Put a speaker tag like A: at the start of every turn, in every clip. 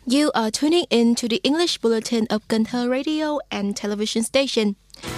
A: You are tuning in to the English Bulletin of Cần Thơ Radio and Television Station.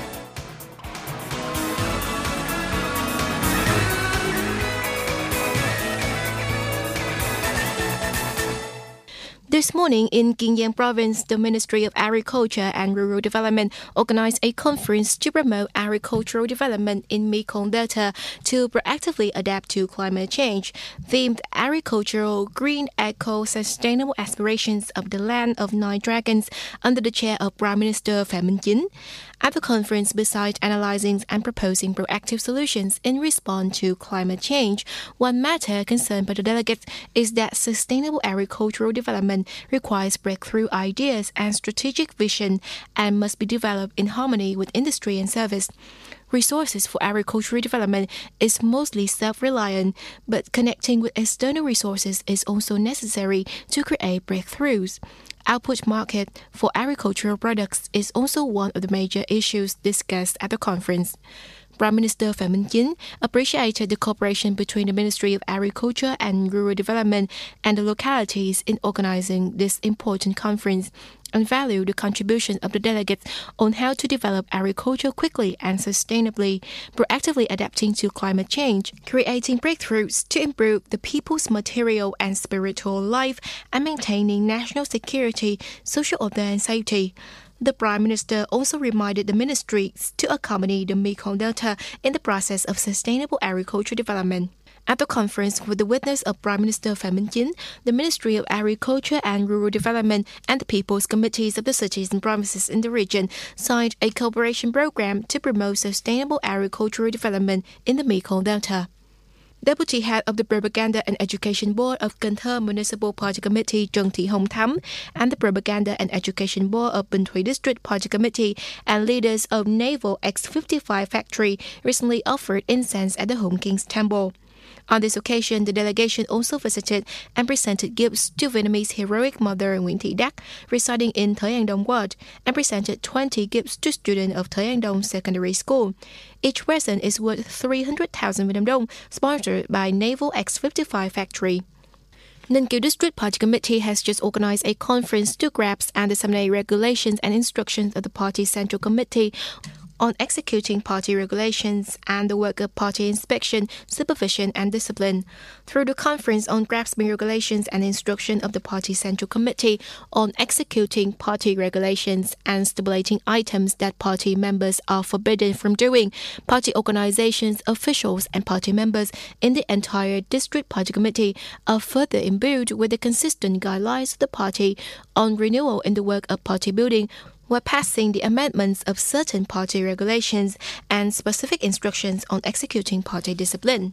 A: This morning in Kiên Giang Province, the Ministry of Agriculture and Rural Development organized a conference to promote agricultural development in Mekong Delta to proactively adapt to climate change, themed Agricultural, Green, Eco, Sustainable Aspirations of the Land of Nine Dragons under the chair of Prime Minister Phạm Minh Chính. At the conference, besides analyzing and proposing proactive solutions in response to climate change, one matter concerned by the delegates is that sustainable agricultural development requires breakthrough ideas and strategic vision and must be developed in harmony with industry and service. Resources for agricultural development is mostly self-reliant, but connecting with external resources is also necessary to create breakthroughs. Output market for agricultural products is also one of the major issues discussed at the conference. Prime Minister Phạm Minh Chính appreciated the cooperation between the Ministry of Agriculture and Rural Development and the localities in organizing this important conference, and valued the contribution of the delegates on how to develop agriculture quickly and sustainably, proactively adapting to climate change, creating breakthroughs to improve the people's material and spiritual life, and maintaining national security, social order and safety. The Prime Minister also reminded the ministries to accompany the Mekong Delta in the process of sustainable agricultural development. At the conference, with the witness of Prime Minister Phạm Minh Chính, the Ministry of Agriculture and Rural Development and the People's Committees of the cities and provinces in the region signed a cooperation program to promote sustainable agricultural development in the Mekong Delta. Deputy Head of the Propaganda and Education Board of Cần Thơ Municipal Party Committee Trần Thị Hồng Thắm and the Propaganda and Education Board of Bình Thủy District Party Committee and leaders of Naval X-55 Factory recently offered incense at the Home King's Temple. On this occasion, the delegation also visited and presented gifts to Vietnamese heroic mother Nguyễn Thị Đắc, residing in Thới An Đông Ward, and presented 20 gifts to students of Thới An Đông Secondary School. Each present is worth 300,000 Vietnam dong, sponsored by Naval X-55 Factory. Ninh Kiều District Party Committee has just organized a conference to grasp and disseminate regulations and instructions of the party's Central Committee on executing party regulations and the work of party inspection, supervision and discipline. Through the conference on grasping regulations and instruction of the party's Central Committee on executing party regulations and stipulating items that party members are forbidden from doing, party organizations, officials and party members in the entire District Party Committee are further imbued with the consistent guidelines of the party on renewal in the work of party building, were passing the amendments of certain party regulations and specific instructions on executing party discipline.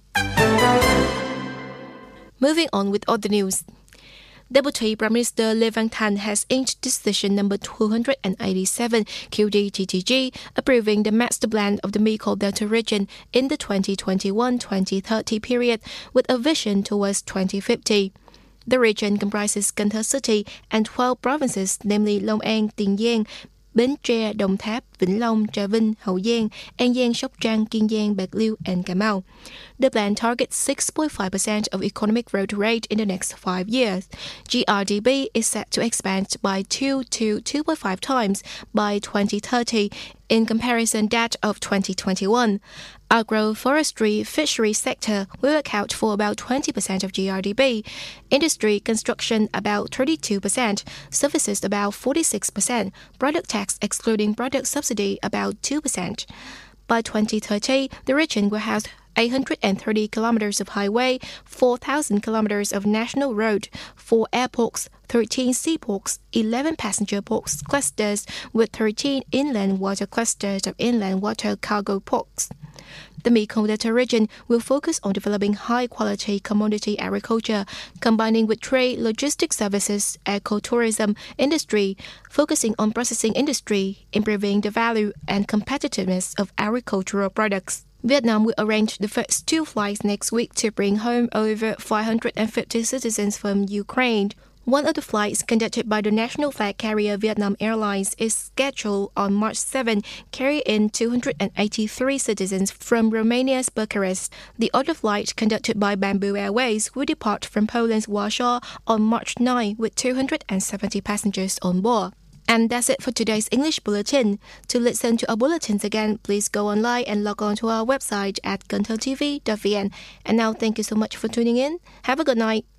A: Moving on with other news. Deputy Prime Minister Lê Văn Thành has inked decision number 287 QĐ-TTG approving the master plan of the Mekong Delta region in the 2021-2030 period with a vision towards 2050. The region comprises Cần Thơ City and 12 provinces, namely Long An, Tiền Giang, Bến Tre, Đồng Tháp, Vĩnh Long, Trà Vinh, Hậu Giang, An Giang, Sóc Trăng, Kiên Giang, Bạc Liêu, and Cà Mau. The plan targets 6.5% of economic growth rate in the next 5 years. GRDP is set to expand by 2 to 2.5 times by 2030 in comparison that of 2021. Agro-forestry fishery sector will account for about 20% of GRDP, industry construction about 32%, services about 46%, product tax excluding product subsidy about 2%. By 2030, the region will have 830 kilometers of highway, 4,000 kilometers of national road, 4 airports, 13 seaports, 11 passenger ports clusters with 13 inland water clusters of inland water cargo ports. The Mekong Delta region will focus on developing high-quality commodity agriculture, combining with trade, logistics services, ecotourism, industry, focusing on processing industry, improving the value and competitiveness of agricultural products. Vietnam will arrange the first 2 flights next week to bring home over 550 citizens from Ukraine. One of the flights conducted by the national flag carrier Vietnam Airlines is scheduled on March 7, carrying 283 citizens from Romania's Bucharest. The other flight, conducted by Bamboo Airways, will depart from Poland's Warsaw on March 9 with 270 passengers on board. And that's it for today's English Bulletin. To listen to our bulletins again, please go online and log on to our website at guntotv.vn. And now, thank you so much for tuning in. Have a good night.